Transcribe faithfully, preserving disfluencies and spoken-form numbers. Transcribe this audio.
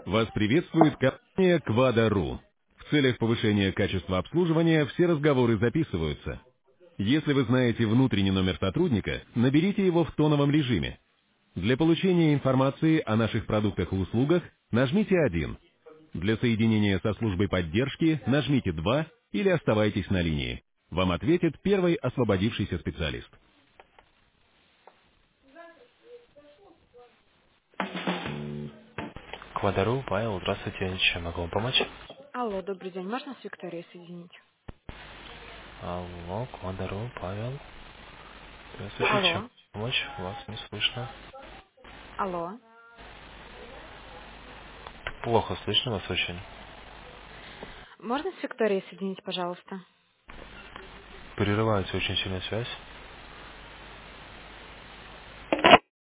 Вас приветствует компания Quada.ru. В целях повышения качества обслуживания все разговоры записываются. Если вы знаете внутренний номер сотрудника, наберите его в тоновом режиме. Для получения информации о наших продуктах и услугах нажмите один. Для соединения со службой поддержки нажмите два или оставайтесь на линии. Вам ответит первый освободившийся специалист. Квадару, Павел, здравствуйте, чем могу вам помочь? Алло, добрый день. Можно с Викторией соединить? Алло, Квадару, Павел, здравствуйте, чем Алло, помочь? Вас не слышно. алло. Плохо слышно вас очень. Можно с Викторией соединить, пожалуйста? Прерывается очень сильная связь.